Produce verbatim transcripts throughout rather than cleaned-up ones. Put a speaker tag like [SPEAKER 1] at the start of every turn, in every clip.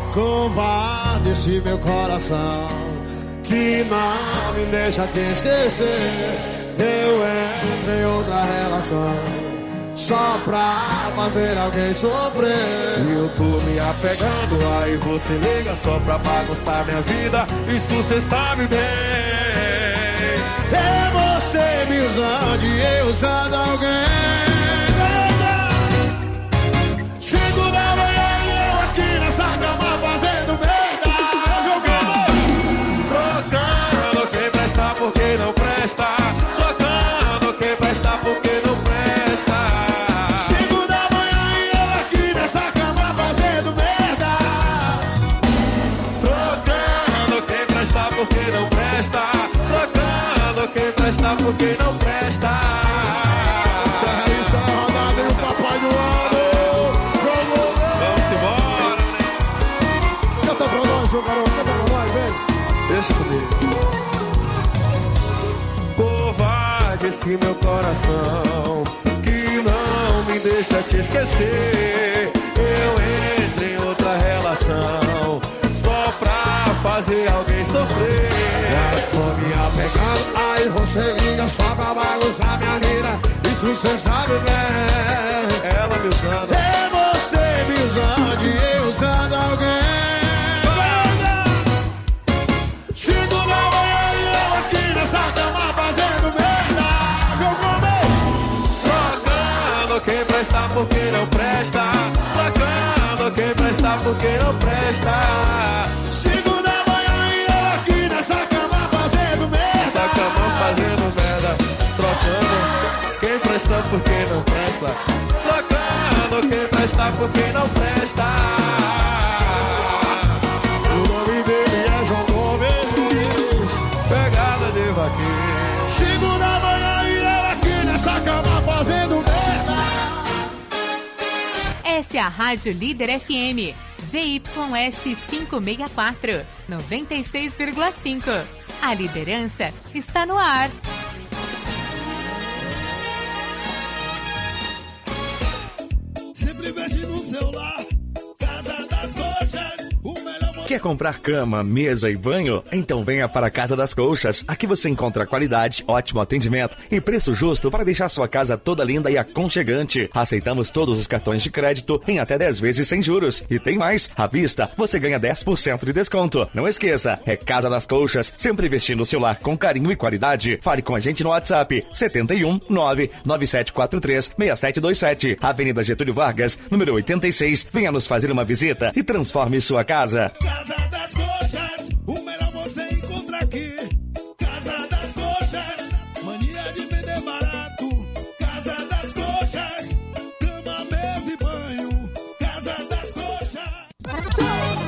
[SPEAKER 1] Covarde esse meu coração que não me deixa te esquecer. Eu entro em outra relação só pra fazer alguém sofrer.
[SPEAKER 2] Se eu tô me apegando, aí você liga só pra bagunçar minha vida. Isso cê sabe bem.
[SPEAKER 1] É você me usando e eu usando alguém. Cinco da manhã e eu aqui nessa cama fazendo merda.
[SPEAKER 2] Trocando quem presta porque não presta. Trocando quem presta porque não presta.
[SPEAKER 1] Cinco da manhã e eu aqui nessa cama fazendo merda.
[SPEAKER 2] Trocando quem presta porque não presta. Trocando quem presta porque não presta.
[SPEAKER 1] Serra isso é rodada e o papai do ano.
[SPEAKER 2] Vamos embora, né?
[SPEAKER 1] Canta pra nós, meu garoto, canta pra nós, vem.
[SPEAKER 2] Deixa comigo. Covarde esse meu coração que não me deixa te esquecer. Eu entro em outra relação só pra fazer alguém sofrer.
[SPEAKER 1] Tô me apegando, aí você liga só pra bagunçar minha vida. Isso cê sabe bem.
[SPEAKER 2] Ela me usando.
[SPEAKER 1] É você me usando e eu usando alguém. Cinco da manhã e eu aqui nessa cama fazendo merda. Jogou mesmo.
[SPEAKER 2] Trocando quem presta porque não presta. Trocando quem presta porque não presta.
[SPEAKER 1] Cinco da manhã e eu aqui nessa cama fazendo merda.
[SPEAKER 2] Essa cama fazendo merda. Trocando quem presta porque não presta. Trocando quem presta porque não presta.
[SPEAKER 1] O nome dele é João Gomes.
[SPEAKER 2] Pegada de vaqueiro.
[SPEAKER 1] Cinco da manhã e eu aqui nessa cama fazendo merda.
[SPEAKER 3] Essa é a Rádio Líder F M, Z Y S quinhentos e sessenta e quatro, noventa e seis vírgula cinco. A liderança está no ar.
[SPEAKER 1] Sempre mexe no celular. Casa das Coxas, o melhor.
[SPEAKER 4] Quer comprar cama, mesa e banho? Então venha para a Casa das Colchas. Aqui você encontra qualidade, ótimo atendimento e preço justo para deixar sua casa toda linda e aconchegante. Aceitamos todos os cartões de crédito em até dez vezes sem juros. E tem mais, à vista você ganha dez por cento de desconto. Não esqueça, é Casa das Colchas, sempre vestindo o seu lar com carinho e qualidade. Fale com a gente no WhatsApp setenta e um, nove nove sete quatro três, seis sete dois sete. Avenida Getúlio Vargas, número oitenta e seis. Venha nos fazer uma visita e transforme sua casa.
[SPEAKER 1] Casa das Coxas, o melhor você encontra aqui. Casa das Coxas, mania de vender barato. Casa das Coxas, cama, mesa e banho. Casa das Coxas.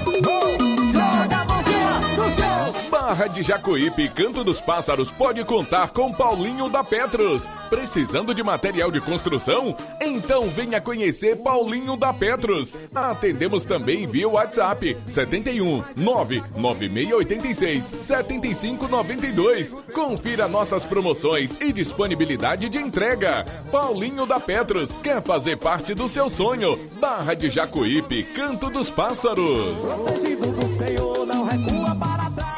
[SPEAKER 5] Joga a mãozinha no céu.
[SPEAKER 6] Barra de Jacuípe, Canto dos Pássaros pode contar com Paulinho da Petros. Precisando de material de construção? Então venha conhecer Paulinho da Petros. Atendemos também via WhatsApp setenta e um, nove nove seis oito seis, sete cinco nove dois. Confira nossas promoções e disponibilidade de entrega. Paulinho da Petros quer fazer parte do seu sonho. Barra de Jacuípe, Canto dos Pássaros.
[SPEAKER 5] Protegido do Senhor, não recua para trás.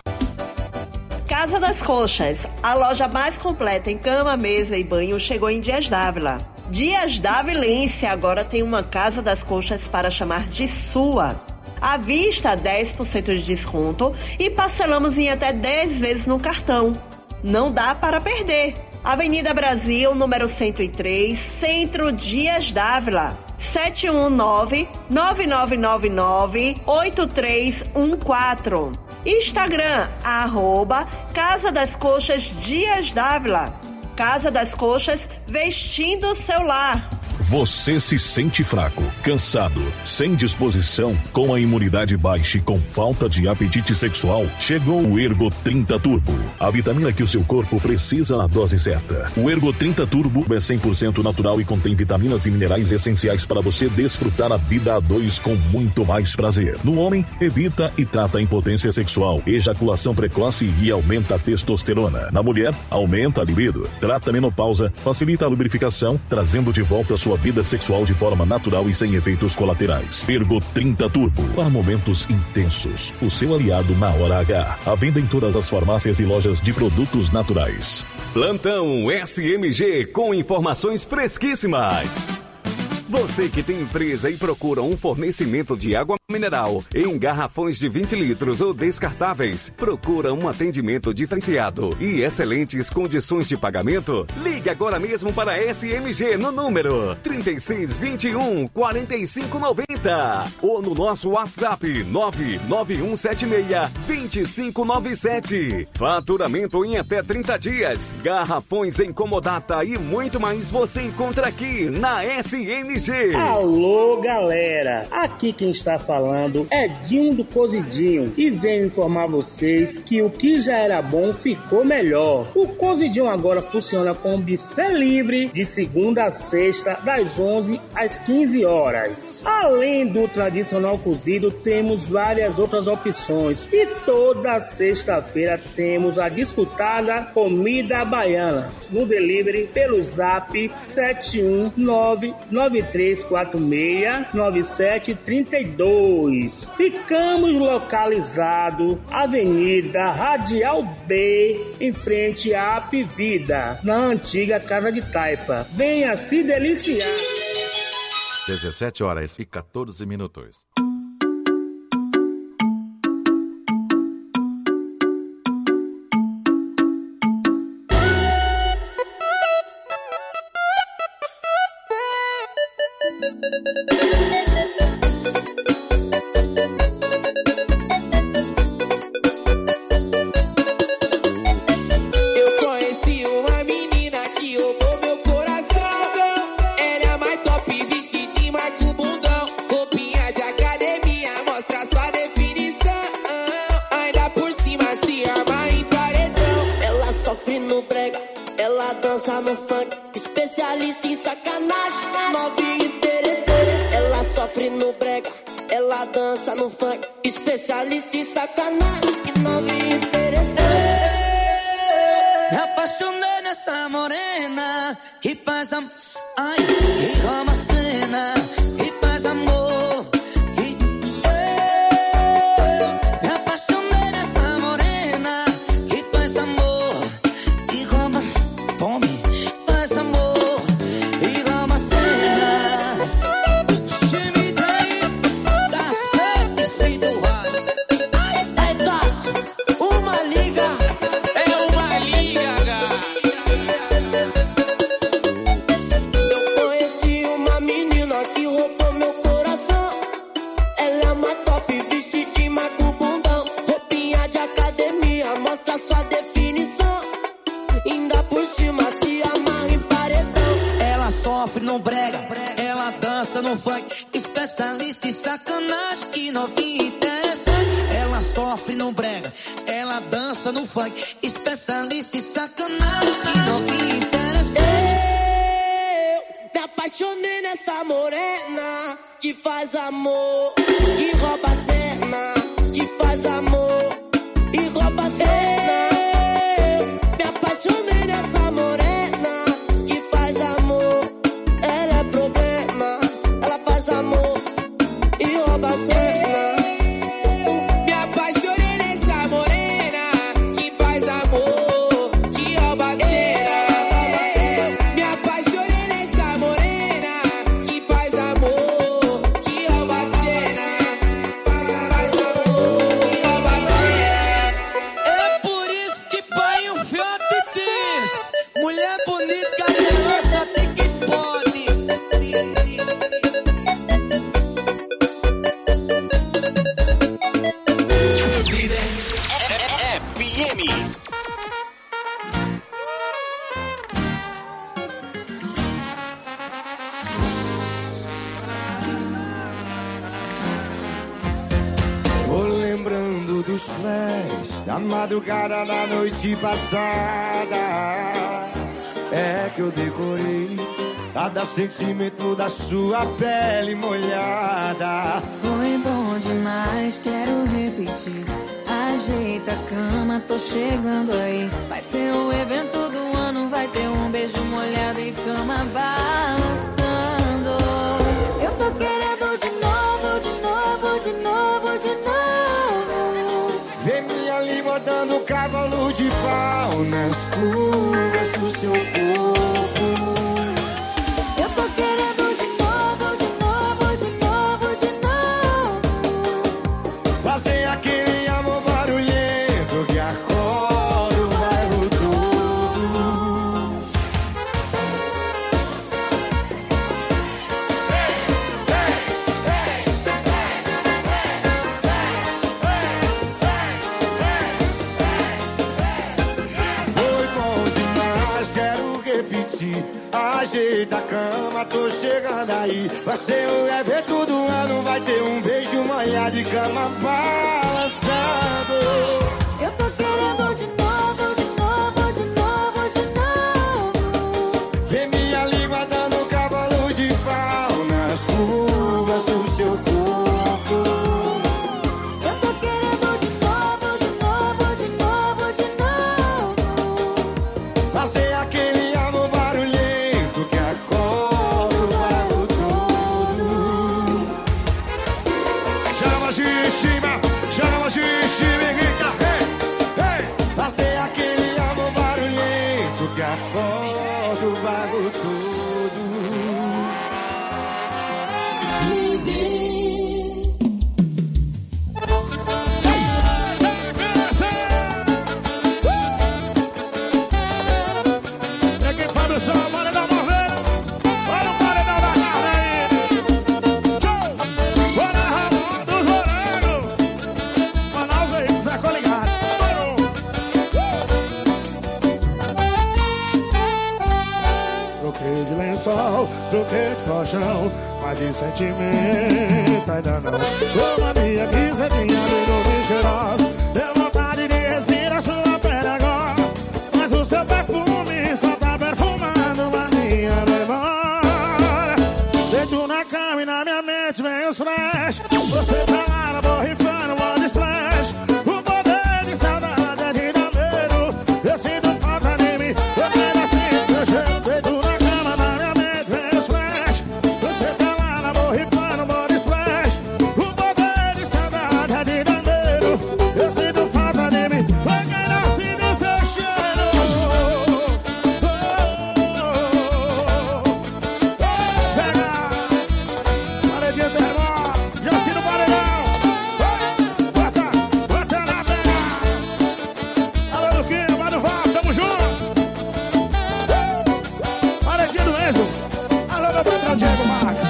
[SPEAKER 7] Casa das Coxas, a loja mais completa em cama, mesa e banho, chegou em Dias Dávila. Dias Dávilense agora tem uma Casa das Coxas para chamar de sua. À vista, dez por cento de desconto e parcelamos em até dez vezes no cartão. Não dá para perder. Avenida Brasil, número cento e três, Centro, Dias Dávila. sete um nove, nove nove nove nove, oito três um quatro. Instagram, arroba Casa das Coxas Dias Dávila. Casa das Coxas, vestindo o seu lar.
[SPEAKER 8] Você se sente fraco, cansado, sem disposição, com a imunidade baixa e com falta de apetite sexual? Chegou o Ergo trinta Turbo, a vitamina que o seu corpo precisa na dose certa. O Ergo trinta Turbo é cem por cento natural e contém vitaminas e minerais essenciais para você desfrutar a vida a dois com muito mais prazer. No homem, evita e trata a impotência sexual, ejaculação precoce e aumenta a testosterona. Na mulher, aumenta a libido, trata a menopausa, facilita a lubrificação, trazendo de volta a sua sua vida sexual de forma natural e sem efeitos colaterais. Ergo trinta Turbo, para momentos intensos. O seu aliado na hora H. A venda em todas as farmácias e lojas de produtos naturais.
[SPEAKER 9] Plantão S M G com informações fresquíssimas. Você que tem empresa e procura um fornecimento de água mineral em garrafões de vinte litros ou descartáveis, procura um atendimento diferenciado e excelentes condições de pagamento? Ligue agora mesmo para a S M G no número trinta e seis, vinte e um, quarenta e cinco, noventa ou no nosso WhatsApp nove nove um sete seis, dois cinco nove sete. Faturamento em até trinta dias, garrafões em comodata e muito mais você encontra aqui na S M G.
[SPEAKER 10] Alô, galera! Aqui quem está falando é Dinho do Cozidinho e venho informar vocês que o que já era bom ficou melhor. O Cozidinho agora funciona com buffet livre de segunda a sexta, das onze às quinze horas. Além do tradicional cozido, temos várias outras opções e toda sexta-feira temos a disputada comida baiana no delivery pelo zap sete um nove nove três quatro seis nove sete três dois. Ficamos localizados Avenida Radial B, em frente à Apivida, na antiga Casa de Taipa. Venha se deliciar.
[SPEAKER 11] dezessete horas e quatorze minutos.
[SPEAKER 2] Madrugada na noite passada, é que eu decorei cada sentimento da sua pele molhada.
[SPEAKER 12] Foi bom demais, quero repetir. Ajeita a cama, tô chegando aí. Vai ser o evento do ano, vai ter um beijo molhado e cama balançando. tô querendo de novo, de novo, de novo, de novo.
[SPEAKER 13] Vê minha língua dando cavalo de pau nas curvas do seu corpo.
[SPEAKER 12] Eu tô querendo de novo, de novo, de novo, de novo.
[SPEAKER 13] Fazer aquele amor barulhento que acorda o bairro todo. Foi bom demais, quero repetir. Ajeita a cama, tô chegando aí. Vai ser o evento do ano, vai ter um beijo, manhã de cama balançando.
[SPEAKER 12] Eu tô querendo de novo, de novo, de novo, de novo.
[SPEAKER 13] Vê minha língua dando cavalo de pau nas curvas do seu corpo.
[SPEAKER 12] Eu tô querendo de novo, de novo, de novo, de novo.
[SPEAKER 13] Fazer aquele amor barulhento que acorda o bairro todo.
[SPEAKER 1] Chama de cima, chama de cima e grita, hey, hey.
[SPEAKER 13] Fazer aquele amor barulhento que acorda o bairro todo.
[SPEAKER 1] É quem faz o som, bora dar uma vez. Olha o paredão da carne aí. Show! Bora Ramon dos Morangos. Manaus aí, Zé Coligado. Troquei de lençol, troquei de colchão, mas de sentimento ainda não. Ô mania que cê tinha me dormir cheirosa, deu vontade de respirar sua pele agora. Mas o seu perfume só tá perfumando mania memória. Deito na cama e na minha mente vem os flash. Você tá lá na borrifando, body splash. O poder de saudade é de dar medo. Eu sinto falta de mim, eu quero assim seu jeito. Deito na cama, na minha mente vem os flash. Você tá lá na borrifando, body splash. O poder de saudade é de dar medo. Eu sinto falta de mim, eu quero assim do seu cheiro. Pega! Paredinha do irmão, já assina o paredão. Bota, bota na pega. Alô, Luquinha, vai no Val, tamo junto. Paredinha do Enzo. Alô, meu patrão Diego Marques.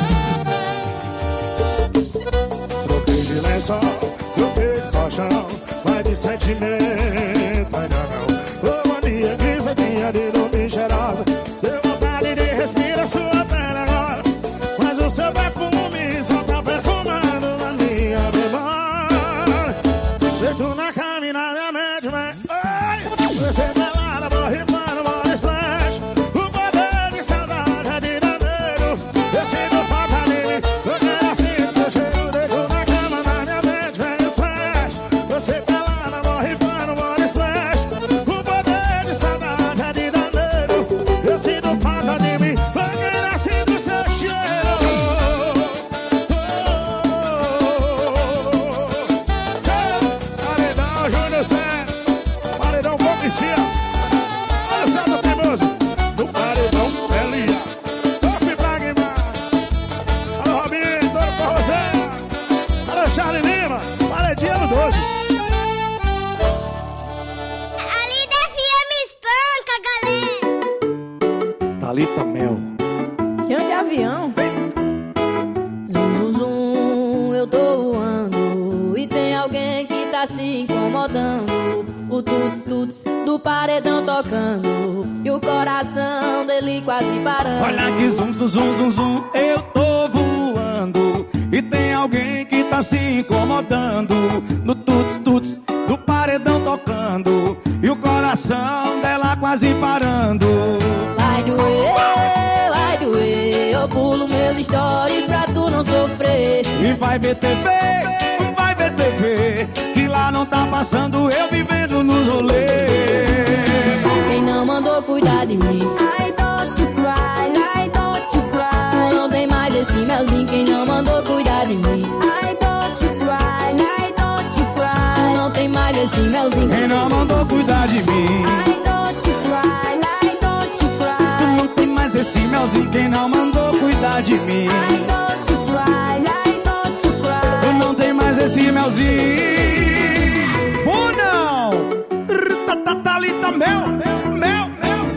[SPEAKER 1] Troquei de lençol, troquei de colchão, mas de sentimento ainda não. Ô mania que cê tinha de dormir cheirosa, deu vontade de respirar sua pele agora. Mas o seu perfume só tá perfumando na minha memória. Deito na cama e na minha mente, vem. Ai, você tá lá na borrifando, body splash. O poder de saudade é de dar medo. Eu sinto falta de mim, eu quero assim do seu cheiro. Deito na cama, na minha mente, vem o splash. Você tá lá na borrifando, body splash. O poder de saudade é de dar medo. Eu sinto falta de mim, eu quero assim do seu cheiro. Paredão Júnior Cé, paredão Policia. Olha o céu do Teimoso, do paredão Elia. Tofi Pragma. Alô Robinho, Toro Corrosé. Alô Charlie Lima, paredinha no doze.
[SPEAKER 14] A Líder F M espanca, galera.
[SPEAKER 1] Thalita Mel.
[SPEAKER 12] Chão de avião. Zum, zum, zum, eu tô voando. E tem alguém que tá se incomodando. O tuts, tuts do paredão tocando. E o coração dele quase parando.
[SPEAKER 15] Olha que zum, zum, zum, zum, zum, eu tô voando. E tem alguém que tá se incomodando. No tuts, tuts do paredão tocando. E o coração dela quase parando.
[SPEAKER 12] Vai doer, vai doer. Eu pulo meus stories pra tu não sofrer.
[SPEAKER 15] E vai ver T V, vai ver T V, que lá não tá passando eu vivendo nos rolês.
[SPEAKER 12] Quem mandou cuidar de mim. I don't you cry, I don't you cry. Não tem mais esse melzinho quem não mandou cuidar de mim. I don't you cry, I don't you cry. Não tem mais esse melzinho
[SPEAKER 15] quem não mandou cuidar de mim.
[SPEAKER 12] I don't you cry, I don't you cry.
[SPEAKER 15] Tu não tem mais esse melzinho quem não mandou cuidar de mim.
[SPEAKER 12] I don't you cry, I don't you cry.
[SPEAKER 15] Tu não tem mais esse melzinho. Ou não? Thalita, mel, mel, mel.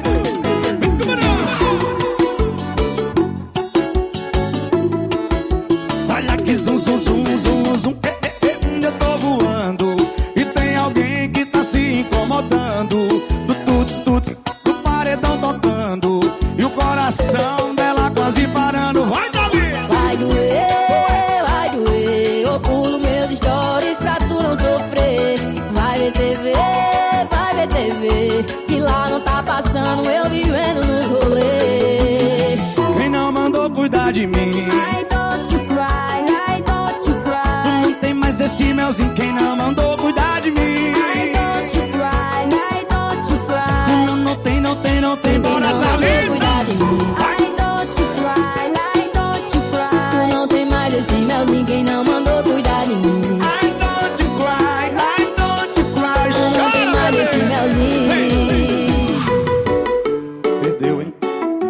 [SPEAKER 15] Olha que zum, zum, zum, zum, zum. Eh, eh, eh, eu tô voando e tem alguém que tá se incomodando. Do tuts, tuts, do paredão tocando e o coração dela quase parando. Vai, Davi!
[SPEAKER 12] Vai doer, vai doer. Eu pulo meus stories pra tu não sofrer. Vai ver T V, vai ver T V. Que lá não tá passando, eu vivendo nos rolês.
[SPEAKER 15] Quem não mandou cuidar de mim?
[SPEAKER 12] I don't you cry, I don't you cry.
[SPEAKER 15] Tu não tem mais esse melzinho, quem não mandou cuidar de mim?
[SPEAKER 12] I don't you cry, I don't you cry.
[SPEAKER 15] Tu não, não tem, não tem, não tem. Bora, Thalita!
[SPEAKER 12] Cuidar de mim. I don't you cry, I don't you cry. Tu não tem mais esse melzinho, quem não mandou cuidar de mim.
[SPEAKER 15] I don't you cry, I don't you cry.
[SPEAKER 12] Tu não tem mais esse melzinho.
[SPEAKER 15] Perdeu, hein?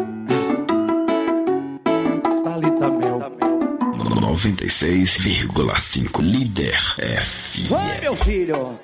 [SPEAKER 15] Thalita Mel.
[SPEAKER 16] noventa e seis vírgula cinco Líder F M.
[SPEAKER 15] Oi, meu filho.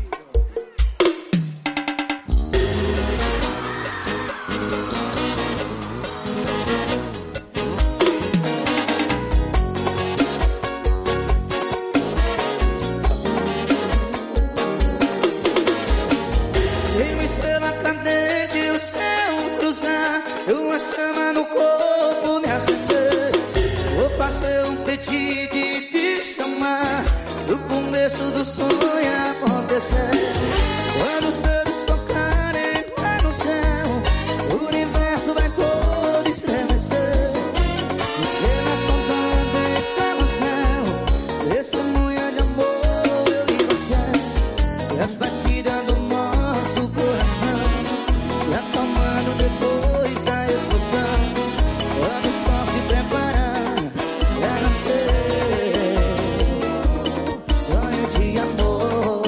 [SPEAKER 13] Se uma estrela cadente o céu cruzar, uma chama no corpo me acender, vou fazer um pedido e te chamar do começo do sonho acontecer. Quando os dedos tocarem lá no céu, o universo vai todo estremecer. Estrelas sondando em no céu, testemunha de amor eu e você. E as batidas do nosso coração se acalmando depois da explosão. Quando o sol se preparar pra nascer, sonho de amor.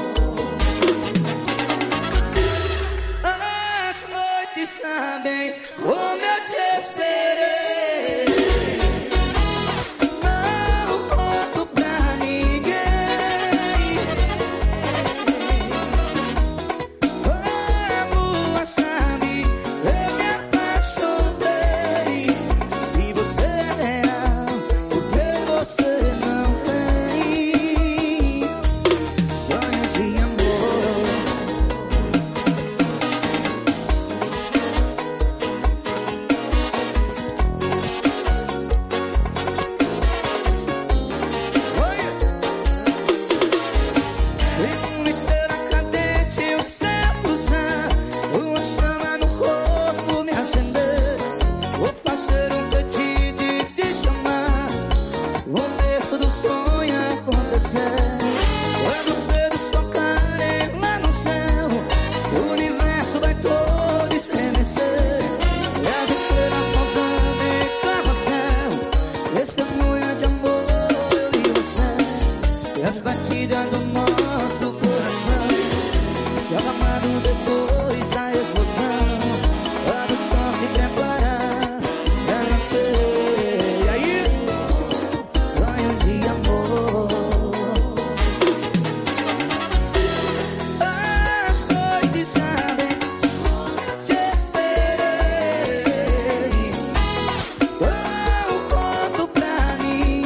[SPEAKER 13] As noites sabem como eu te esperei. Não conto pra ninguém. A lua sabe, eu me apaixonei. Se você é real, por que você não vem? Sonho de amor. Se uma estrela cadente o céu cruzar, uma chama no corpo me acender, vou fazer um pedido e te chamar, o começo do sonho acontecer. Quando os dedos tocarem lá no céu, o universo vai todo estremecer. E as estrelas sondando em carrossel, testemunha de amor eu e você. E as batidas do nosso coração se acalmando depois da explosão. Quando o sol se preparar pra nascer, e aí? Sonhos de amor. As noites sabem, te esperei. Eu conto pra mim.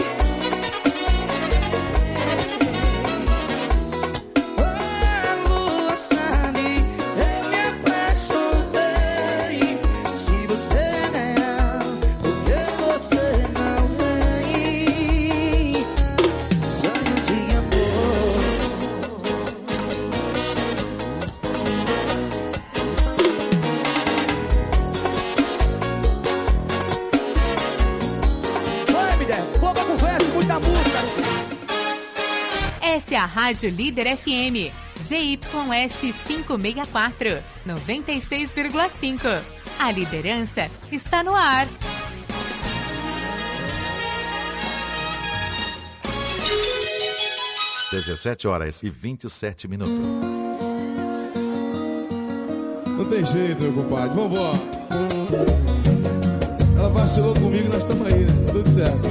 [SPEAKER 13] A lua sabe, eu me apaixonei. Se você é real, por que você não vem? Sonho de amor.
[SPEAKER 15] Vai, me der. Pouca conversa, muita música.
[SPEAKER 3] Essa é a Rádio Líder F M, Z Y S quinhentos e sessenta e quatro, noventa e seis vírgula cinco. A liderança está no ar.
[SPEAKER 11] dezessete horas e vinte e sete minutos.
[SPEAKER 1] Não tem jeito, meu compadre, vambora. Ela vacilou comigo, nós estamos aí, né? Tudo certo.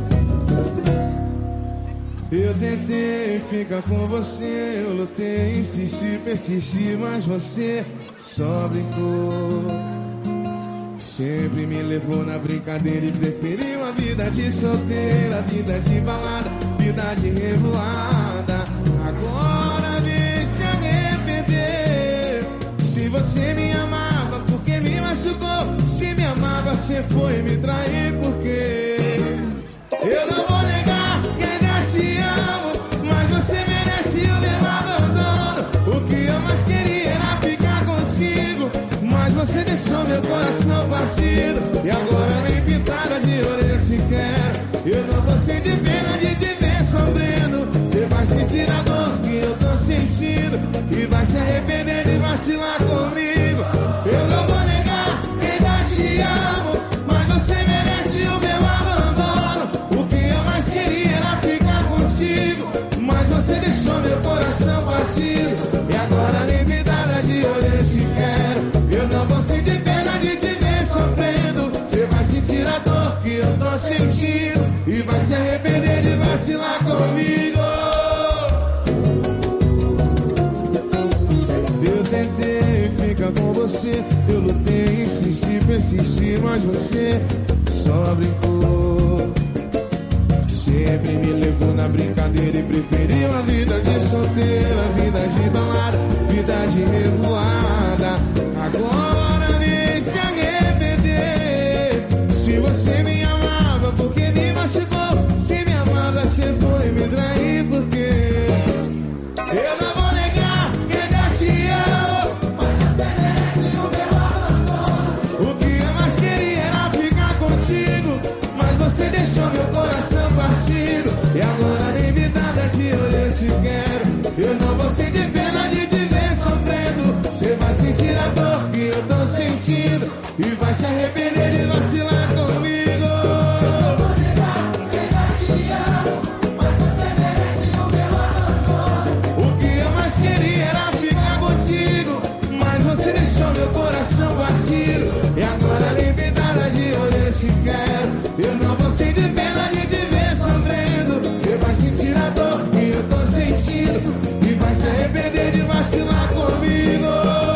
[SPEAKER 1] Eu tentei ficar com você, eu lutei, insisti, persisti, mas você só brincou. Sempre me levou na brincadeira e preferiu a vida de solteira, vida de balada, vida de revoada. Agora vem se arrepender. Se você me amava, porque me machucou? Se me amava, você foi me trair, porque eu não vou negar que ainda te amo, mas você merece o meu abandono. O que eu mais queria era ficar contigo, mas você deixou meu coração partido. E agora nem pintada de orelha te quero. Eu não vou sentir pena de te ver sofrendo. Você vai sentir a dor que eu tô sentindo e vai se arrepender de vacilar comigo. Eu não vou negar que ainda te amo, mas você merece o meu abandono. O que eu mais queria era ficar contigo, mas você deixou meu coração partido. E agora nem pintada de orelha te quero. Eu não vou sentir pena de te ver sofrendo. Você vai sentir a dor que eu tô sentindo e vai se arrepender de vacilar comigo. Eu tentei ficar com você, eu lutei, insisti, persisti, mas você só brincou. Sempre me levou na brincadeira e preferiu a vida de solteira, vida de balada, vida de revoada. Agora vem se arrepender. Se você me amava, porque me machucou? Se me amava, você foi me trair, porque eu não vou negar que ainda te amo, mas você merece o meu abandono. O que eu mais queria era ficar contigo, mas você deixou meu coração partido. E agora nem me dá de olho eu te quero. Eu não vou sentir pena de te ver sofrendo. Você vai sentir a dor que eu tô sentindo e vai se arrepender de vacilar comigo. Eu vou negar que ainda te amo, mas você merece o meu abandono. O que eu mais queria era ficar contigo, mas você deixou meu coração partido. E agora nem pintada de olho eu te quero. Eu não vou sentir pena de te ver sofrendo. Você vai sentir a dor que eu tô sentindo e vai se arrepender de vacilar comigo.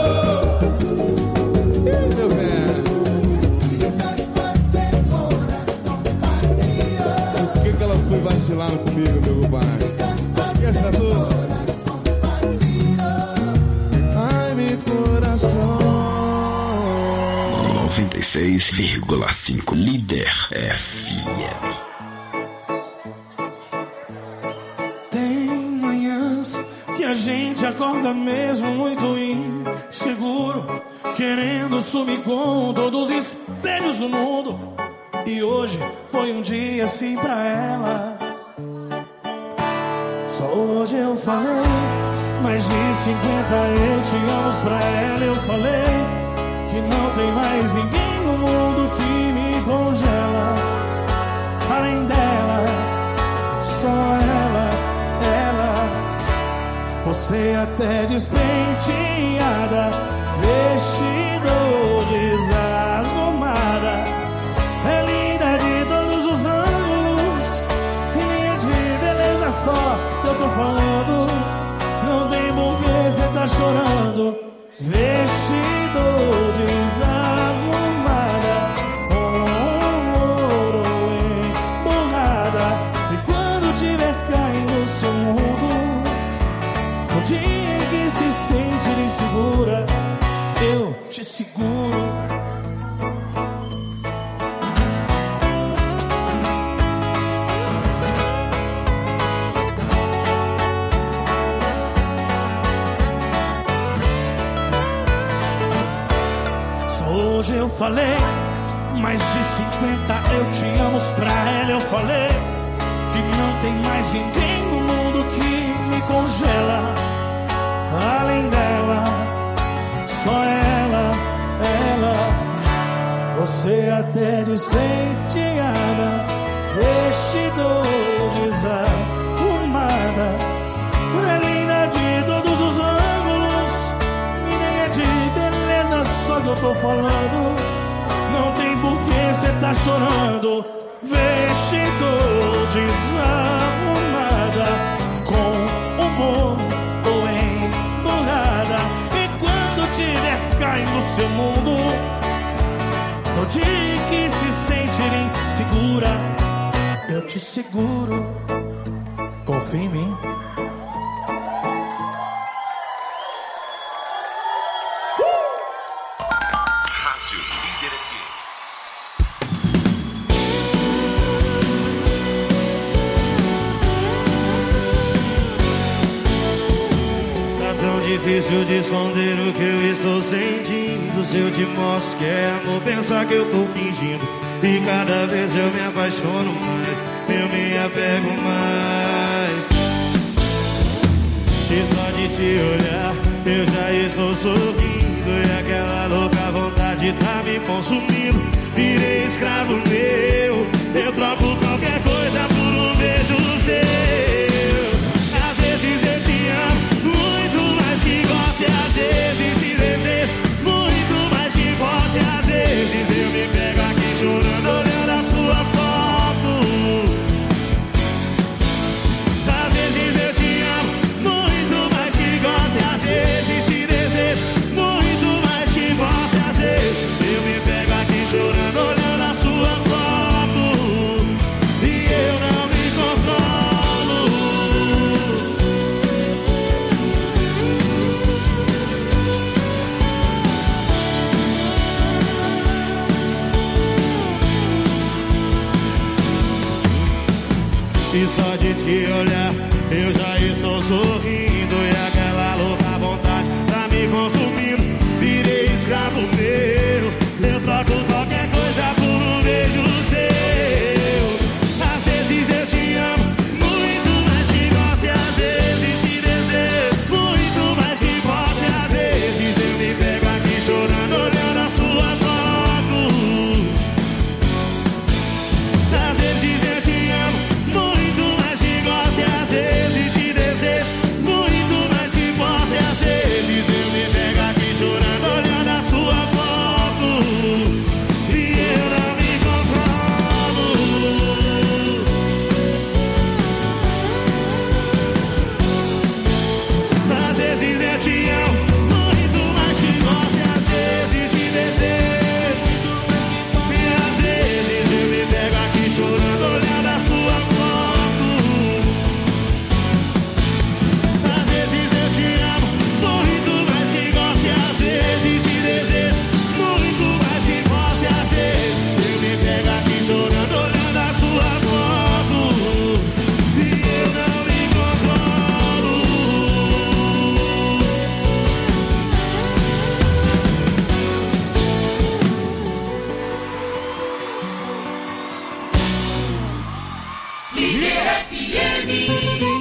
[SPEAKER 1] Ih, meu velho. Por que que ela foi vacilar comigo, meu pai? Esqueça a dor. Ai, meu coração.
[SPEAKER 16] noventa e seis vírgula cinco Líder F M.
[SPEAKER 15] Tem manhãs que a gente acorda mesmo muito inseguro, querendo sumir com todos os espelhos do mundo. E hoje foi um dia assim pra ela. Só hoje eu falei mais de cinquenta eu te amo pra ela. Eu falei que não tem mais ninguém no mundo que me congela. Além dela, só ela, ela. Você até despenteada, vestido desarrumada, é linda de todos os ângulos, linha de beleza só que eu tô falando. Não tem porquê cê tá chorando. Vestido desarrumada, com ouro emborrada. E quando tiver caindo no seu mundo, no dia em que se sente insegura, eu te seguro. Hoje eu falei mais de cinquenta eu te amo pra ela. Eu falei que não tem mais ninguém no mundo que me congela. Além dela, só ela, ela. Você até despenteada, vestido desarrumada,
[SPEAKER 17] te seguro. Confia em mim.
[SPEAKER 18] Rádio Líder F M.
[SPEAKER 1] Tá tão difícil de esconder o que eu estou sentindo. Se eu te mostro que é amor, pensar que eu tô fingindo. E cada vez eu me apaixono mais, eu me apego mais. E só de te olhar eu já estou sorrindo. E aquela louca vontade tá me consumindo. Virei escravo meu, eu troco qualquer coisa por um beijo seu. Às vezes eu te amo muito mais que gosto, e às vezes te desejo muito mais que posso. E às vezes eu me pego aqui chorando olhando a sua foto. Às vezes eu te amo muito mais que gosto, e às vezes te desejo muito mais que posso. E às vezes eu me pego aqui chorando olhando a sua foto. E eu não me controlo. E só de te olhar eu já estou sorrindo. E aquela louca vontade tá me consumindo. Virei escravo meu, eu troco qualquer coisa por um beijo seu. Às vezes eu te amo muito mais que gosto, e às vezes te desejo muito mais que posso. E às vezes eu me pego aqui chorando olhando a sua foto. Às vezes eu te amo muito mais que gosto, e às vezes te desejo muito mais que posso. E às vezes eu me pego aqui chorando olhando a sua foto. E eu não me controlo. Às vezes eu te amo muito mais que gosto, e às vezes te desejo. E às vezes eu me pego aqui chorando olhando a sua foto. Às vezes eu te amo muito mais que gosto, e às vezes te desejo muito mais que posso. E às vezes eu me pego aqui chorando olhando a sua foto. E eu não me controlo.
[SPEAKER 5] Líder F M.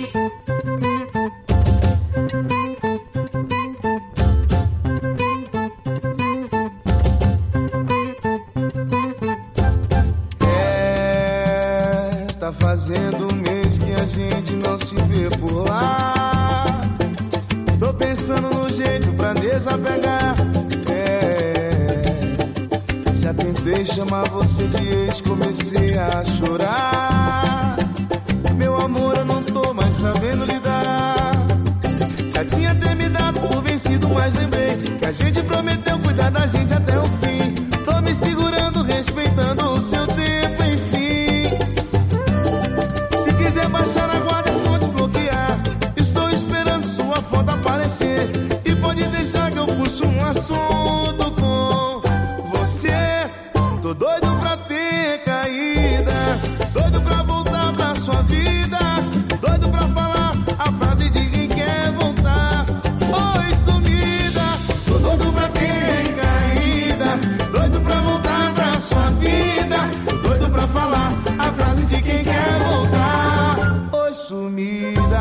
[SPEAKER 13] É, tá fazendo um mês que a gente não se vê por lá. Tô pensando no jeito pra desapegar. É, já tentei chamar você de ex, comecei a chorar. Meu amor, eu não tô mais sabendo lidar. Já tinha até me dado por vencido, mas lembrei que a gente prometeu cuidar da gente até o fim. Tô me segurando, respeitando o seu tempo, enfim. Se quiser baixar a guarda, é só desbloquear. Estou esperando sua foto aparecer. E pode deixar que eu puxo um assunto com você. Tô doido pra ter caída, doido pra voltar pra sua vida, doido pra falar a frase de quem quer voltar. Oi, sumida. Tô doido pra ter caída, doido pra voltar pra sua vida, doido pra falar a frase de quem quer voltar. Oi, sumida.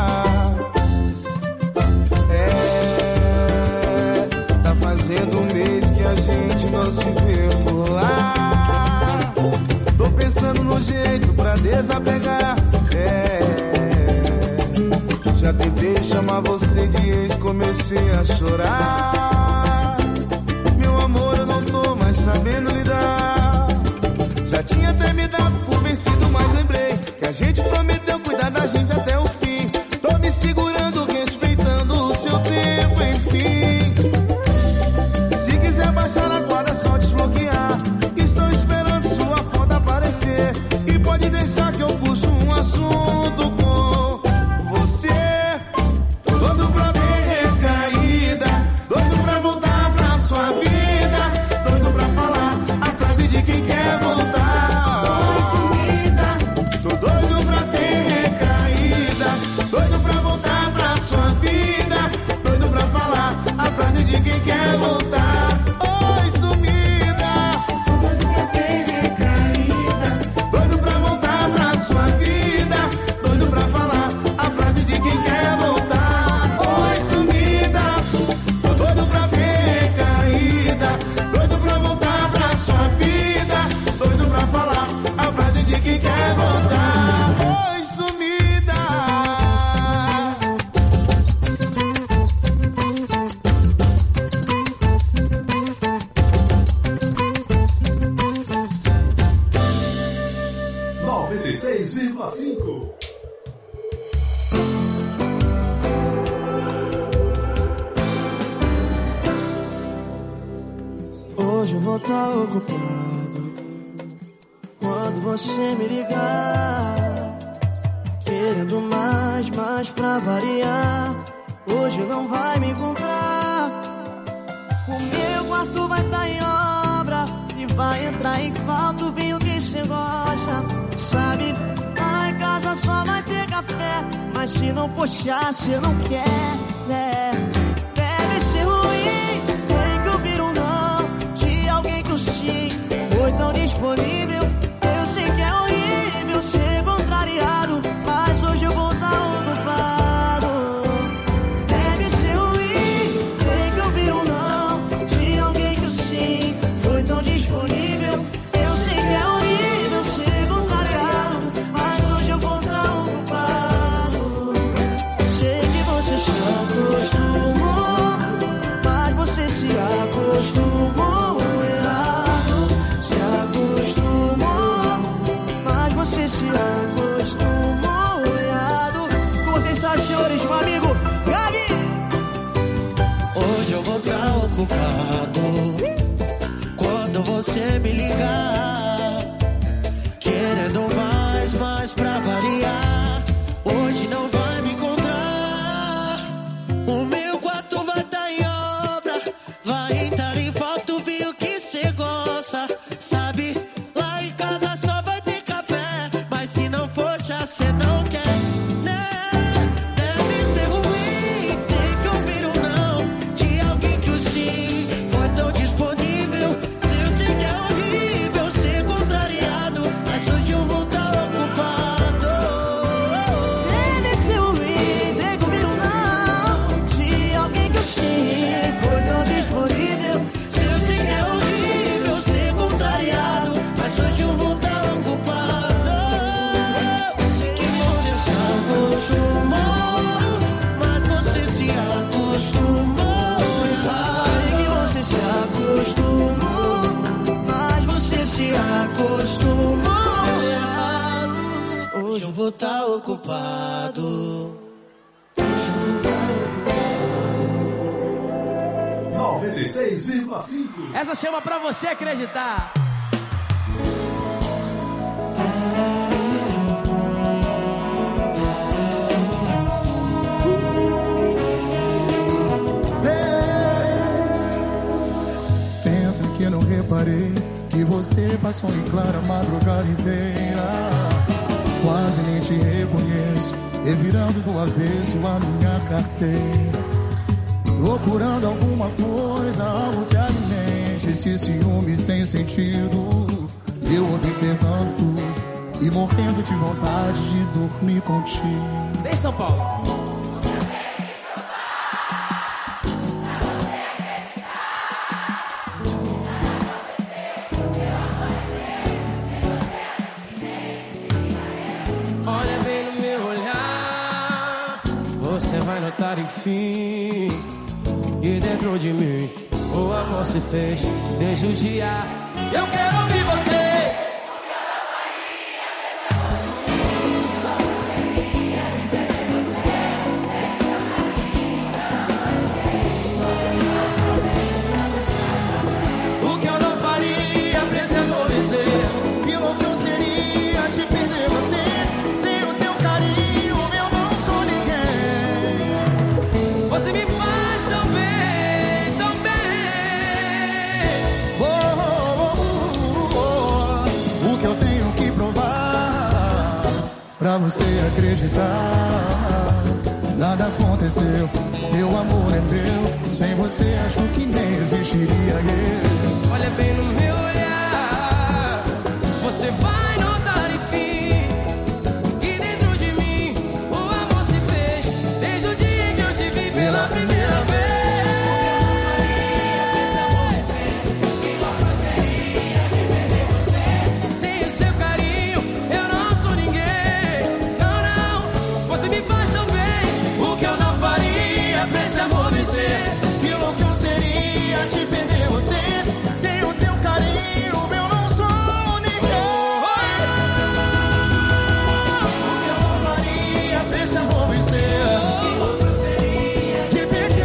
[SPEAKER 13] É, tá fazendo um mês que a gente não se vê por lá. Tô pensando no jeito pra desapegar. É, já tentei chamar você de ex, comecei a chorar. Meu amor, eu não tô mais sabendo lidar. Já tinha até me dado por vencido, mas lembrei que a gente prometeu cuidar da gente até o fim. Tô me segurando, respeitando o seu tempo, enfim. Se quiser baixar a guarda, é só desbloquear. Estou esperando sua foto aparecer. E pode deixar que eu puxo um
[SPEAKER 19] eu vou estar ocupado quando você me ligar, querendo mais, mais pra variar. Hoje não vai me encontrar. O meu quarto vai estar em obra e vai entrar em falta o vinho que cê gosta. Sabe, lá em casa só vai ter café, mas se não for chá, cê não quer, né? Deve ser ruim, tem que ouvir um não de alguém que o sim foi tão disponível. Eu sei que é horrível ser contrariado, mas hoje eu vou estar ocupado. Deve ser ruim, tem que ouvir um não de alguém que o sim foi tão disponível. Eu sei que é horrível ser contrariado, mas hoje eu vou estar ocupado. Sei que você se acostumou, mas você se acostumou errado. Se acostumou, mas você se acostumou errado. Com vocês, senhores, meu amigo Gabi.
[SPEAKER 20] Hoje eu vou estar ocupado quando você me ligar, querendo mais, mais pra variar. Hoje não vai me encontrar. O meu quarto vai estar em obra, vai entrar em falta o vinho que cê gosta. Sabe, lá em casa só vai ter café, mas se não for já cê não quer, né? Deve ser ruim, tem que ouvir um não de alguém que o sim foi tão disponível. Se eu sei que é horrível ser contrariado, mas hoje eu vou estar ocupado.
[SPEAKER 19] Deve ser ruim, tem que ouvir um não de alguém que o sim foi tão disponível.
[SPEAKER 20] Se eu sei que é horrível ser contrariado, mas hoje eu vou estar ocupado. Sei que você se acostumou, mas você se acostumou errado.
[SPEAKER 19] Sei que você se acostumou, mas você se acostumou errado.
[SPEAKER 20] Hoje eu vou estar ocupado.
[SPEAKER 1] noventa e seis vírgula cinco.
[SPEAKER 21] Essa chama pra você acreditar.
[SPEAKER 22] Pensa que eu não reparei que você passou em clara a madrugada inteira. Quase nem te reconheço, revirando do avesso a minha carteira, procurando alguma coisa, algo que alimente esse ciúme sem sentido. Eu observando tudo e morrendo de vontade de dormir contigo.
[SPEAKER 21] Vem, São Paulo.
[SPEAKER 23] Olha bem no meu olhar, você vai notar enfim que dentro de mim o amor se fez desde o dia. Eu quero ouvir vocês.
[SPEAKER 22] O que eu não faria pra esse amor vencer? Que louco eu seria de perder você. Sem o teu carinho eu não sou ninguém.
[SPEAKER 23] Você me faz tão bem, tão bem.
[SPEAKER 22] Oh, oh, oh, oh. O que eu tenho que provar pra você acreditar? Nada aconteceu, teu amor é meu. Sem você acho que nem existiria eu.
[SPEAKER 23] Olha bem no meu olhar, você vai notar enfim que dentro de mim o amor se fez desde o dia que eu te vi pela primeira vez. Sem o seu carinho eu não sou ninguém. Não, não, você me faz tão bem. O que eu não faria pra esse amor vencer?
[SPEAKER 22] Que louco eu seria de perder você. Sem o teu carinho eu não sou ninguém. O que eu não faria pra esse amor vencer? De perder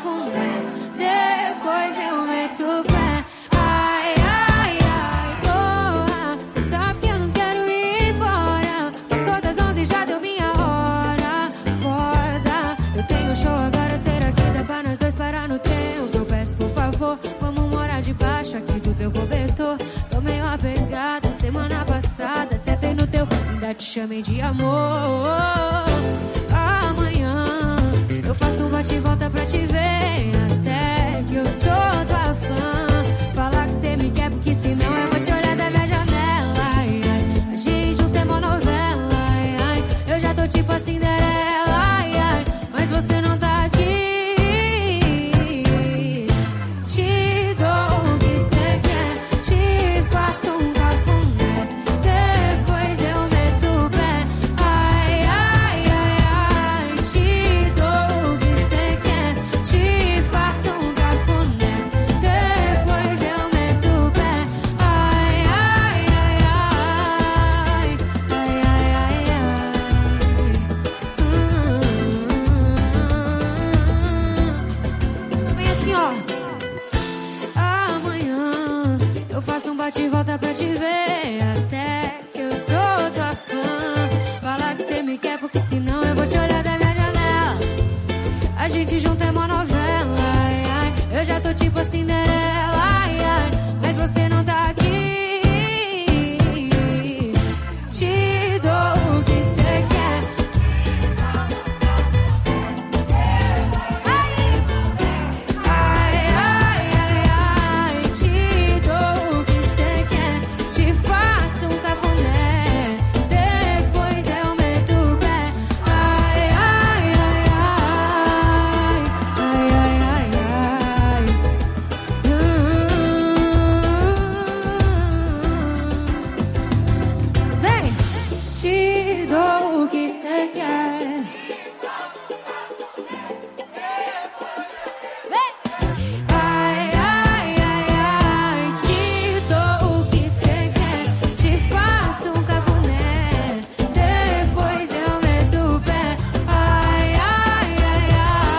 [SPEAKER 12] cafuné, depois eu meto o pé. Ai, ai, ai, boa. Cê sabe que eu não quero ir embora. Passou das onze, já deu minha hora. Foda, eu tenho show agora. Será que dá pra nós dois parar no tempo? Eu peço por favor, vamos morar debaixo aqui do teu cobertor. Tô meio apegada, semana passada sentei no teu, ainda te chamei de amor. Amanhã eu faço um bate e volta pra te ver, até que eu sou tua fã. Falar que cê me quer, porque senão eu vou te olhar da minha janela. Ai, ai. A gente não tem uma novela. Ai, ai. Eu já tô tipo a Cinderela. Ai, ai. Mas você não tá aqui. Te dou o que cê quer, te faço um cafuné, depois eu meto o pé. Ai, ai, ai, ai. Te dou o que cê quer, te faço um cafuné, depois eu meto o pé. Ai, ai, ai, ai. Ai, ai, ai, ai. Vem assim, ó. Amanhã eu faço um bate e volta pra te ver, até que eu sou tua fã. Falar que cê me quer, porque senão eu vou te olhar da minha janela. A gente junto é uma novela. Ai, ai. Eu já tô tipo a Cinderela. Ai, ai. Mas você não tá aqui. Te dou o que cê quer. Ai, ai, ai, ai. Te dou o que cê quer, te faço um cafuné, depois eu meto o pé. Ai, ai, ai, ai. Ai, ai, ai, ai. Hum. Vem, te dou o que cê quer. Ai, ai, ai, ai. Te dou o que cê quer, te faço um cafuné, depois eu meto o pé. Ai, ai, ai,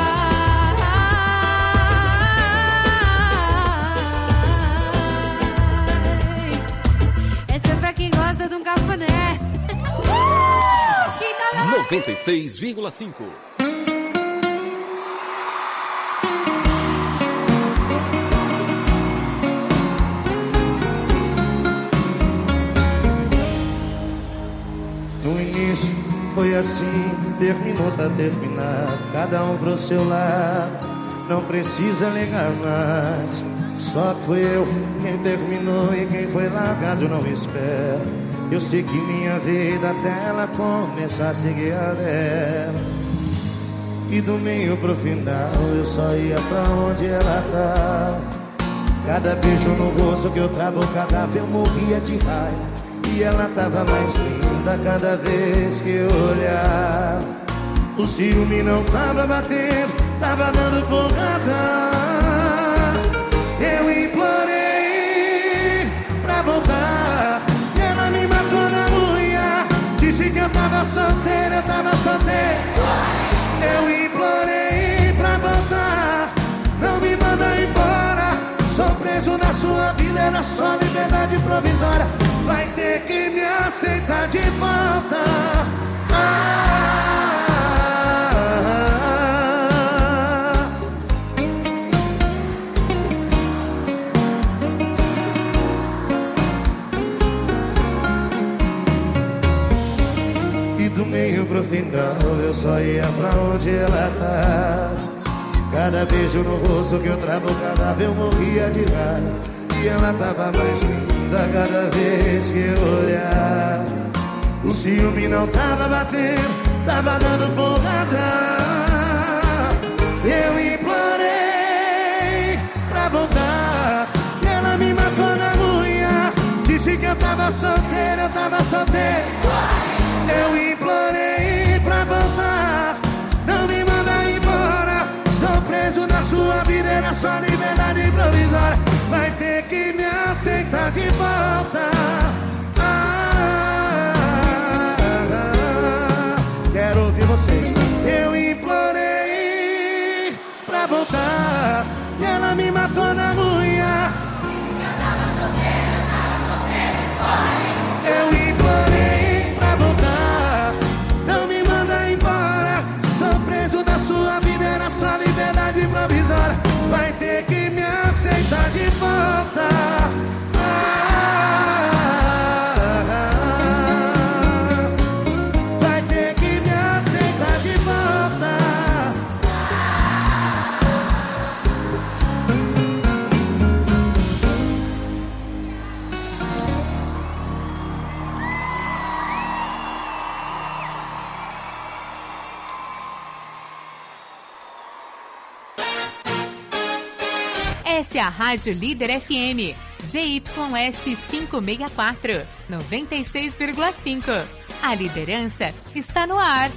[SPEAKER 12] ai. Essa é pra quem gosta de um cafuné. Quem tá na
[SPEAKER 9] noventa e seis vírgula cinco.
[SPEAKER 13] No início foi assim, terminou, tá terminado. Cada um pro seu lado, não precisa ligar mais. Só que fui eu quem terminou e quem foi largado não espera. Eu segui minha vida até ela começar a seguir a dela. E do meio pro final eu só ia pra onde ela tá. Cada beijo no rosto que eu travo, cada vez eu morria de raiva. E ela tava mais linda cada vez que eu olhava. O ciúme não tava batendo, tava dando porrada. Eu implorei pra voltar, e ela me matou na unha. Disse que eu tava solteira, eu tava solteira. Eu implorei pra voltar, não me manda embora. Sou preso na sua vida, era só liberdade provisória. Vai ter que me aceitar de volta. Ah, e do meio pro final eu só ia pra onde ela tá. Cada beijo no rosto que eu travo, cada vez eu morria de raiva. E ela tava mais linda cada vez que eu olhar. O ciúme não tava batendo, tava dando porrada. Eu implorei pra voltar, e ela me matou na unha. Disse que eu tava solteira, eu tava solteira. Eu implorei pra voltar, não me manda embora. Sou preso na sua vida, era só liberdade provisória. Vai ter que me aceitar de volta. Ah, quero ouvir vocês. Eu implorei pra voltar. e ela me matou na unha. Eu implorei pra voltar, não me manda embora. Sou preso da sua vida, era só liberdade provisória. Vai ter que me aceitar de volta. Vai ter que me aceitar de volta.
[SPEAKER 3] Essa é a Rádio Líder F M, Z Y S quinhentos e sessenta e quatro, noventa e seis vírgula cinco. A liderança está no ar.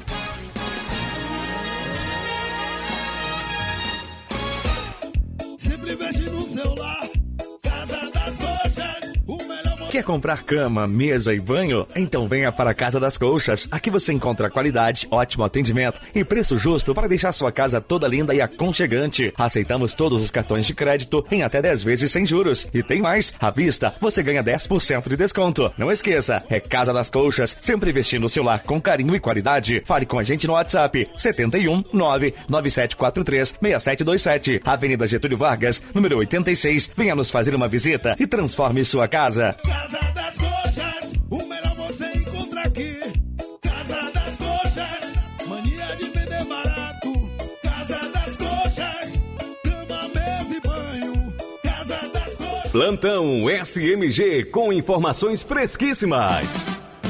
[SPEAKER 1] Sempre mexe no celular, Casa das Coxas, o melhor.
[SPEAKER 4] Quer comprar cama, mesa e banho? Então venha para a Casa das Colchas. Aqui você encontra qualidade, ótimo atendimento e preço justo para deixar sua casa toda linda e aconchegante. Aceitamos todos os cartões de crédito em até dez vezes sem juros. E tem mais, à vista você ganha dez por cento de desconto. Não esqueça, é Casa das Colchas, sempre investindo no seu lar com carinho e qualidade. Fale com a gente no WhatsApp setenta e um, nove nove sete quatro três, seis sete dois sete, Avenida Getúlio Vargas, número oitenta e seis. Venha nos fazer uma visita e transforme sua casa.
[SPEAKER 1] Casa das Coxas, o melhor você encontra aqui. Casa das Coxas, mania de vender barato. Casa das Coxas, cama, mesa e banho. Casa das Coxas.
[SPEAKER 9] Plantão S M G com informações fresquíssimas.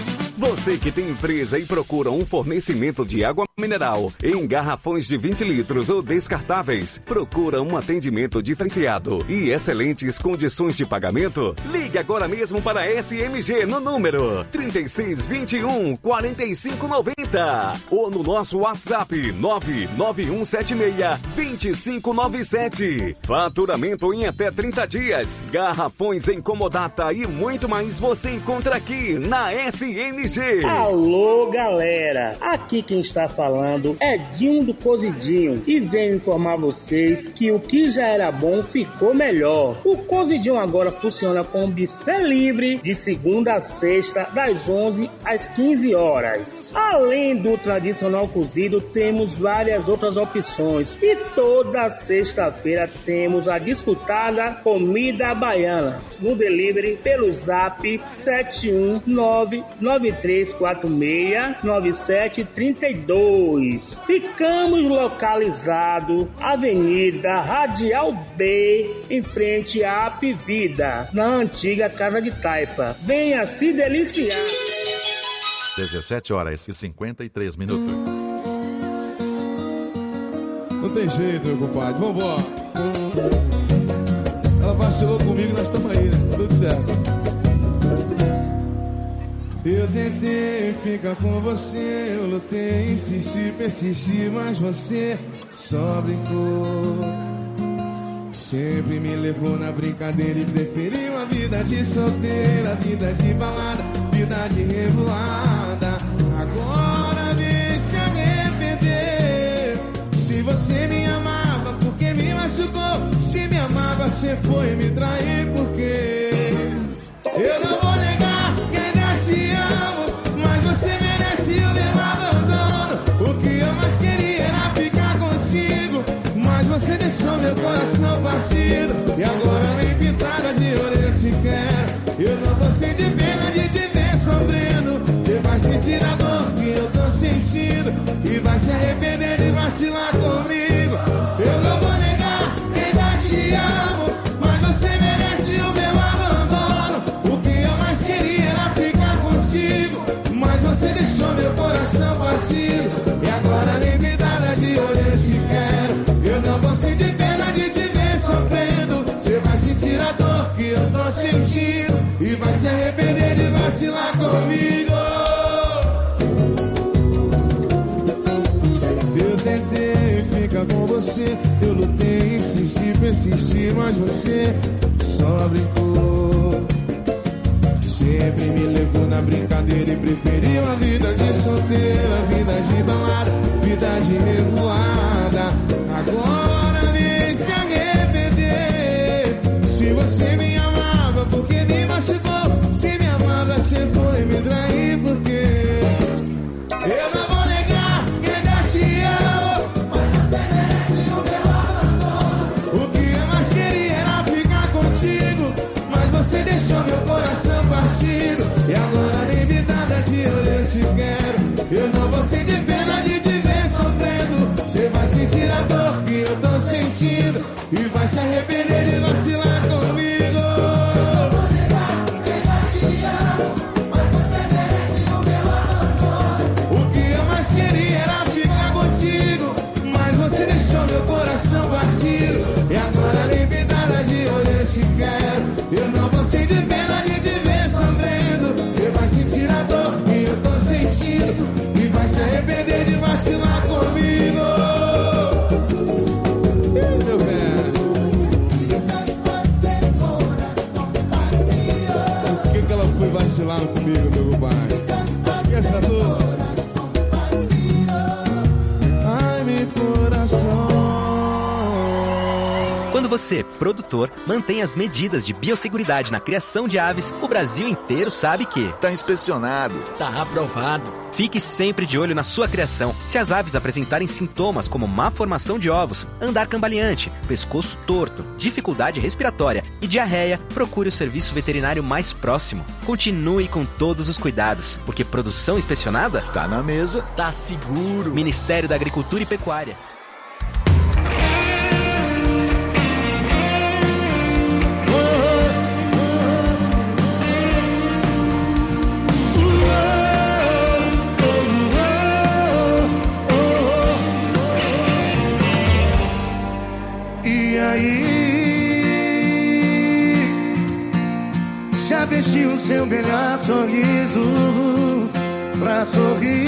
[SPEAKER 9] Você que tem empresa e procura um fornecimento de água mineral em garrafões de vinte litros ou descartáveis, procura um atendimento diferenciado e excelentes condições de pagamento? Ligue agora mesmo para a S M G no número trinta e seis, vinte e um, quarenta e cinco, noventa ou no nosso WhatsApp nove nove um sete seis, dois cinco nove sete. Faturamento em até trinta dias, garrafões em comodata e muito mais você encontra aqui na S M G.
[SPEAKER 10] Alô, galera! Aqui quem está falando é Dinho do Cozidinho e venho informar vocês que o que já era bom ficou melhor. O Cozidinho agora funciona com buffet livre de segunda a sexta, das onze às quinze horas. Além do tradicional cozido, temos várias outras opções e toda sexta-feira temos a disputada comida baiana no delivery pelo zap sete um nove nove três quatro seis nove sete três dois. Ficamos localizados Avenida Radial B, em frente à Apivida, na antiga Casa de Taipa. Venha se deliciar.
[SPEAKER 11] dezessete horas e cinquenta e três minutos.
[SPEAKER 6] Não tem jeito, meu compadre. Vambora. Ela vacilou comigo, nós estamos aí, né? Tudo certo. Eu tentei ficar com você, eu lutei, insisti, persisti, mas você só brincou. Sempre me levou na brincadeira e preferiu a vida de solteira, vida de balada, vida de revoada. Agora vem se arrepender. Se você me amava, porque me machucou? Se me amava, você foi me trair, porque eu não vou negar que ainda te amo, mas você merece o meu abandono. O que eu mais queria era ficar contigo, mas você deixou meu coração partido. E agora nem pintada de orelha eu te quero. Eu não vou sentir pena de te ver sofrendo. Você vai sentir a dor que eu tô sentindo e vai se arrepender de vacilar comigo. Eu não vou negar que ainda te amo, mas você merece o meu abandono. O que eu mais queria era ficar contigo, mas você deixou meu coração partido. E agora nem pintada de orelha eu te quero. Eu não vou sentir pena de te ver sofrendo. Você vai sentir a dor que eu tô sentindo e vai se arrepender de vacilar comigo. Eu tentei ficar com você, eu lutei, insisti, persisti, mas você só brincou. Sempre me levou na brincadeira e preferiu a vida de solteira, vida de balada, vida de revoada. Agora vem se arrepender. sentir a dor que eu tô sentindo e vai se arrepender de vacilar comigo. Eu vou negar, negar te amo, mas você merece o meu abandono. O que eu mais queria era ficar contigo, mas você deixou meu coração batido. E agora nem pintada de olho eu te quero. Eu não vou sentir pena de te ver sofrendo. Você vai sentir a dor que eu tô sentindo e vai se arrepender de vacilar comigo. Ih, meu velho, por que que ela foi vacilar comigo, meu pai? Esqueça a dor. Ai, meu coração.
[SPEAKER 2] Quando você, produtor, mantém as medidas de biosseguridade na criação de aves, o Brasil inteiro sabe que
[SPEAKER 11] tá inspecionado,
[SPEAKER 2] tá aprovado. Fique sempre de olho na sua criação. Se as aves apresentarem sintomas como má formação de ovos, andar cambaleante, pescoço torto, dificuldade respiratória e diarreia, procure o serviço veterinário mais próximo. Continue com todos os cuidados, porque produção inspecionada
[SPEAKER 11] tá na mesa,
[SPEAKER 2] tá seguro. Ministério da Agricultura e Pecuária.
[SPEAKER 7] Já vestiu o seu melhor sorriso pra sorrir,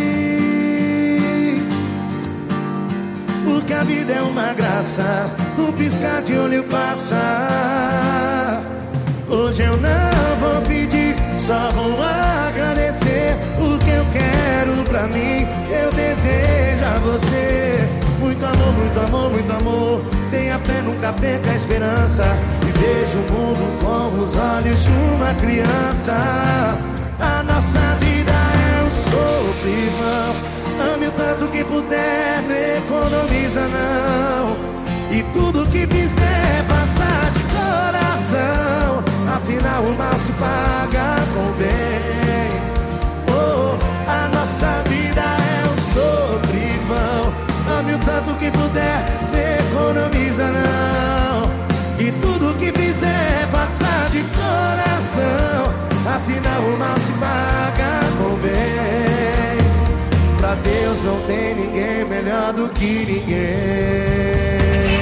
[SPEAKER 7] porque a vida é uma graça, um piscar de olho passa. Hoje eu não vou pedir, só vou agradecer. O que eu quero pra mim, eu desejo a você. Muito amor, muito amor, muito amor. Tenha fé, nunca perca a esperança. E veja o mundo com os olhos de uma criança. A nossa vida é um sopro, irmão. Ame o tanto que puder, não economiza não. E tudo que fizer, faça de coração. Afinal o mal se paga com bem. Oh, a nossa vida é um sopro, irmão. Ame o tanto que puder, não economiza não. E tudo que fizer, faça de coração. Afinal o mal se paga com bem. Pra Deus não tem ninguém melhor do que ninguém.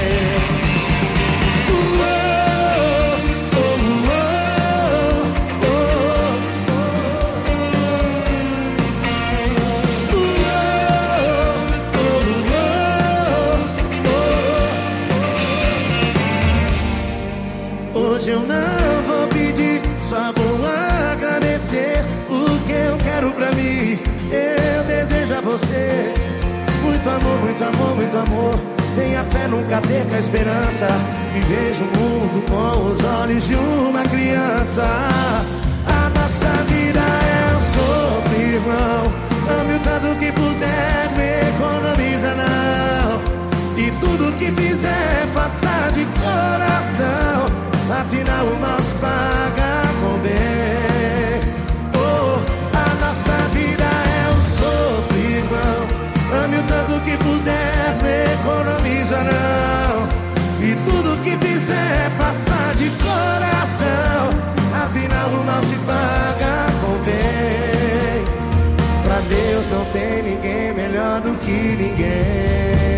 [SPEAKER 7] Hoje eu não vou pedir, só vou agradecer. O que eu quero pra mim, eu desejo a você. Muito amor, muito amor, muito amor. Tenha fé, nunca perca a esperança. E veja o mundo com os olhos de uma criança. A nossa vida é um sopro, irmão. Ame o tanto que puder, não economiza não. E tudo que fizer, faça de coração. Afinal o mal se paga com bem. Oh, a nossa vida é um sopro, irmão. Ame o tanto que puder, não economiza não. E tudo que fizer, faça de coração. Afinal o mal se paga com bem. Pra Deus não tem ninguém melhor do que ninguém.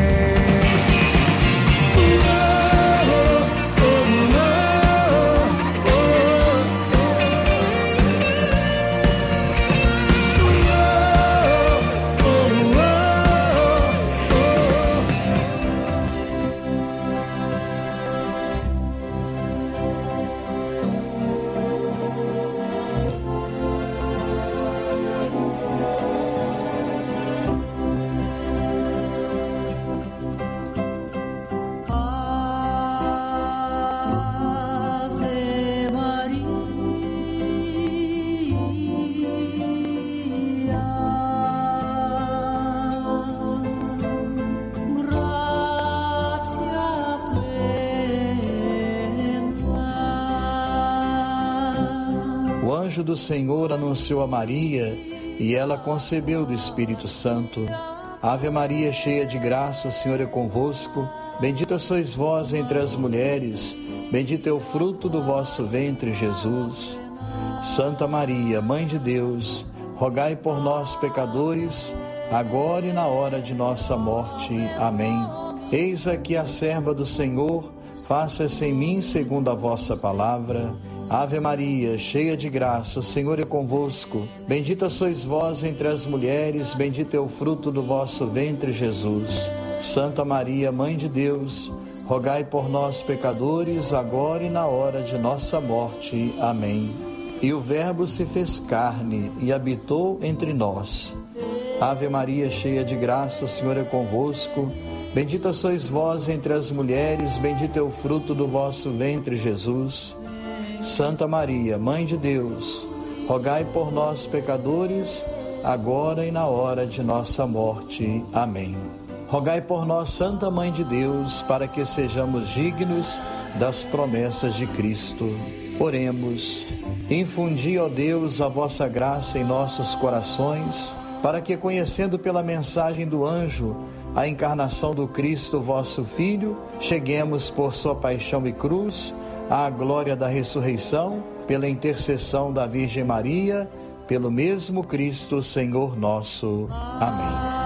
[SPEAKER 8] O anjo do Senhor anunciou a Maria e ela concebeu do Espírito Santo. Ave Maria, cheia de graça, o Senhor é convosco. Bendita sois vós entre as mulheres, bendito é o fruto do vosso ventre, Jesus. Santa Maria, Mãe de Deus, rogai por nós, pecadores, agora e na hora de nossa morte. Amém. Eis aqui a serva do Senhor, faça-se em mim segundo a vossa palavra. Ave Maria, cheia de graça, o Senhor é convosco. Bendita sois vós entre as mulheres, bendito é o fruto do vosso ventre, Jesus. Santa Maria, Mãe de Deus, rogai por nós, pecadores, agora e na hora de nossa morte. Amém. E o Verbo se fez carne e habitou entre nós. Ave Maria, cheia de graça, o Senhor é convosco. Bendita sois vós entre as mulheres, bendito é o fruto do vosso ventre, Jesus. Santa Maria, Mãe de Deus, rogai por nós, pecadores, agora e na hora de nossa morte. Amém. Rogai por nós, Santa Mãe de Deus, para que sejamos dignos das promessas de Cristo. Oremos. Infundi, ó Deus, a vossa graça em nossos corações, para que, conhecendo pela mensagem do anjo a encarnação do Cristo, vosso Filho, cheguemos por sua paixão e cruz à glória da ressurreição, pela intercessão da Virgem Maria, pelo mesmo Cristo, Senhor nosso. Amém.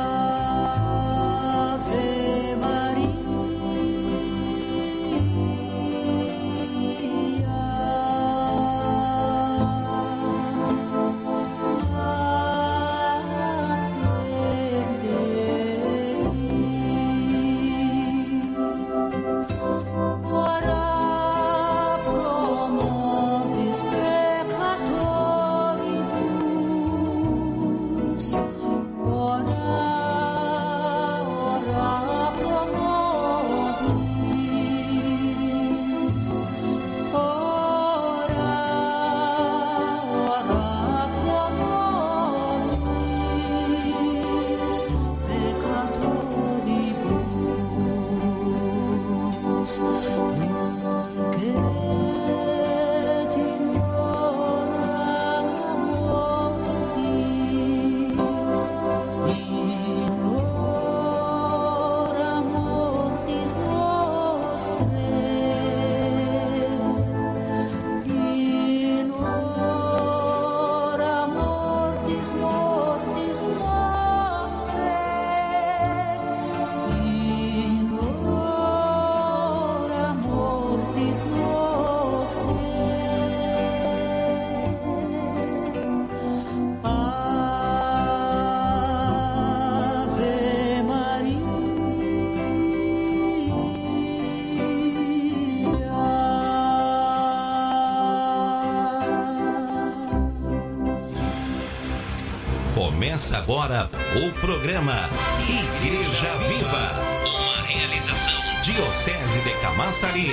[SPEAKER 14] Começa agora o programa Igreja Viva, uma realização Diocese de Camaçari.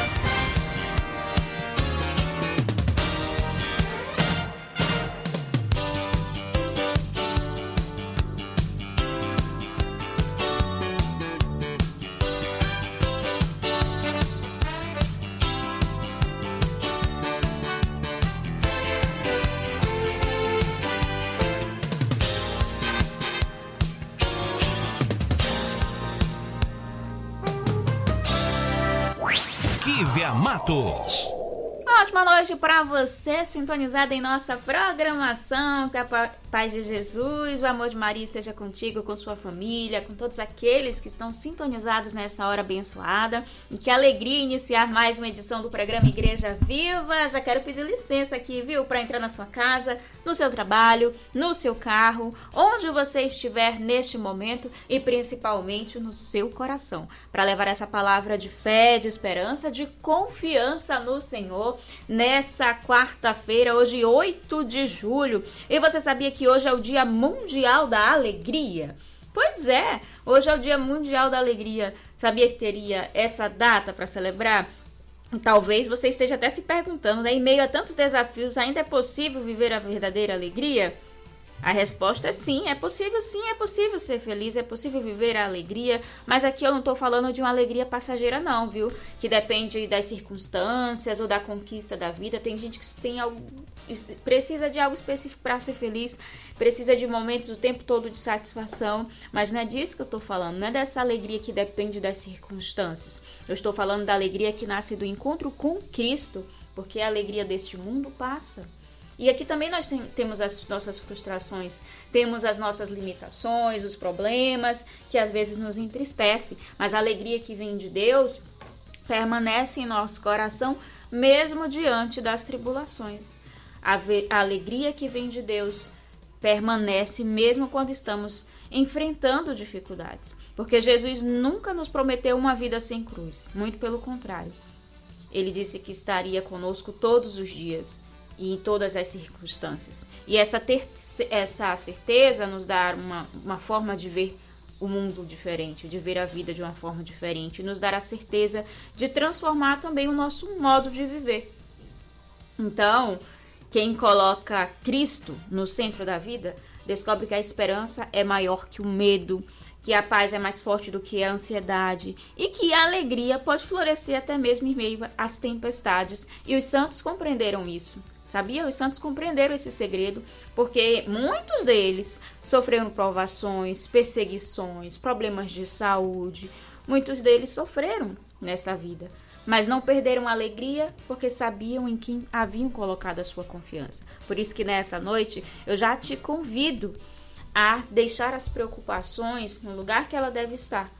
[SPEAKER 14] Kívia Matos.
[SPEAKER 15] Ótima noite para você, sintonizado em nossa programação. Que a paz de Jesus, o amor de Maria esteja contigo, com sua família, com todos aqueles que estão sintonizados nessa hora abençoada. E que alegria iniciar mais uma edição do programa Igreja Viva. Já quero pedir licença aqui, viu, para entrar na sua casa, no seu trabalho, no seu carro, onde você estiver neste momento e principalmente no seu coração, para levar essa palavra de fé, de esperança, de confiança no Senhor nessa quarta-feira, hoje oito de julho. E você sabia que hoje é o Dia Mundial da Alegria? Pois é, hoje é o Dia Mundial da Alegria. Sabia que teria essa data para celebrar? Talvez você esteja até se perguntando, né? Em meio a tantos desafios, ainda é possível viver a verdadeira alegria? A resposta é sim, é possível sim, é possível ser feliz, é possível viver a alegria, mas aqui eu não estou falando de uma alegria passageira não, viu? Que depende das circunstâncias ou da conquista da vida. Tem gente que tem algo, precisa de algo específico para ser feliz, precisa de momentos o tempo todo de satisfação, mas não é disso que eu estou falando, não é dessa alegria que depende das circunstâncias. Eu estou falando da alegria que nasce do encontro com Cristo, porque a alegria deste mundo passa. E aqui também nós tem, temos as nossas frustrações, temos as nossas limitações, os problemas, que às vezes nos entristecem. Mas a alegria que vem de Deus permanece em nosso coração, mesmo diante das tribulações. A, ve- a alegria que vem de Deus permanece mesmo quando estamos enfrentando dificuldades. Porque Jesus nunca nos prometeu uma vida sem cruz, muito pelo contrário. Ele disse que estaria conosco todos os dias e em todas as circunstâncias. E essa, ter, essa certeza nos dá uma, uma forma de ver o mundo diferente, de ver a vida de uma forma diferente, e nos dá a certeza de transformar também o nosso modo de viver. Então, quem coloca Cristo no centro da vida, descobre que a esperança é maior que o medo, que a paz é mais forte do que a ansiedade e que a alegria pode florescer até mesmo em meio às tempestades. E os santos compreenderam isso. Sabia? Os santos compreenderam esse segredo, porque muitos deles sofreram provações, perseguições, problemas de saúde. Muitos deles sofreram nessa vida, mas não perderam a alegria porque sabiam em quem haviam colocado a sua confiança. Por isso que nessa noite eu já te convido a deixar as preocupações no lugar que ela deve estar